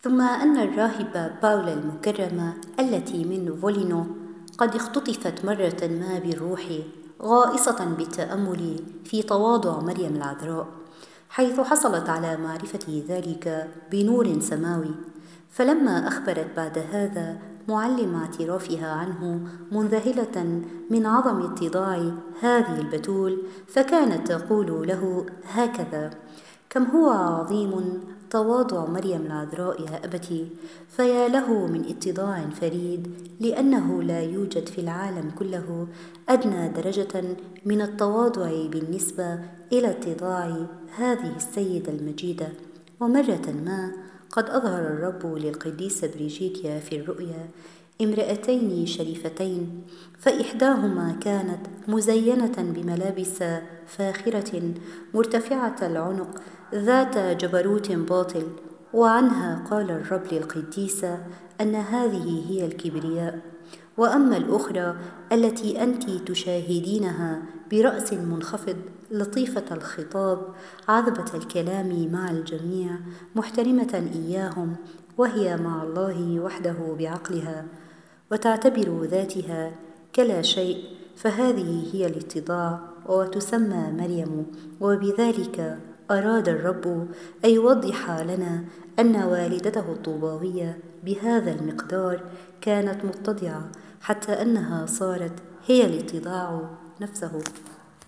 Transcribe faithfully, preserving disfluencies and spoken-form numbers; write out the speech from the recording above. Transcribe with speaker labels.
Speaker 1: ثم أن الراهبة باولا المكرمة التي من فولينو قد اختطفت مرة ما بالروح، غائصة بالتأمل في تواضع مريم العذراء، حيث حصلت على معرفة ذلك بنور سماوي. فلما أخبرت بعد هذا معلم اعترافها عنه منذهلة من عظم اتضاع هذه البتول، فكانت تقول له هكذا: كم هو عظيم تواضع مريم العذراء يا أبتي، فيا له من اتضاع فريد، لأنه لا يوجد في العالم كله أدنى درجة من التواضع بالنسبة إلى اتضاع هذه السيدة المجيدة. ومرة ما قد أظهر الرب للقديسة بريجيكيا في الرؤيا امرأتين شريفتين، فإحداهما كانت مزينة بملابس فاخرة مرتفعة العنق ذات جبروت باطل، وعنها قال الرب للقديسة أن هذه هي الكبرياء. وأما الأخرى التي أنت تشاهدينها برأس منخفض لطيفة الخطاب عذبة الكلام مع الجميع محترمة إياهم، وهي مع الله وحده بعقلها، وتعتبر ذاتها كلا شيء، فهذه هي الاتضاع وتسمى مريم. وبذلك أراد الرب أن يوضح لنا أن والدته الطوباوية بهذا المقدار كانت متضعة، حتى أنها صارت هي الاتضاع نفسه.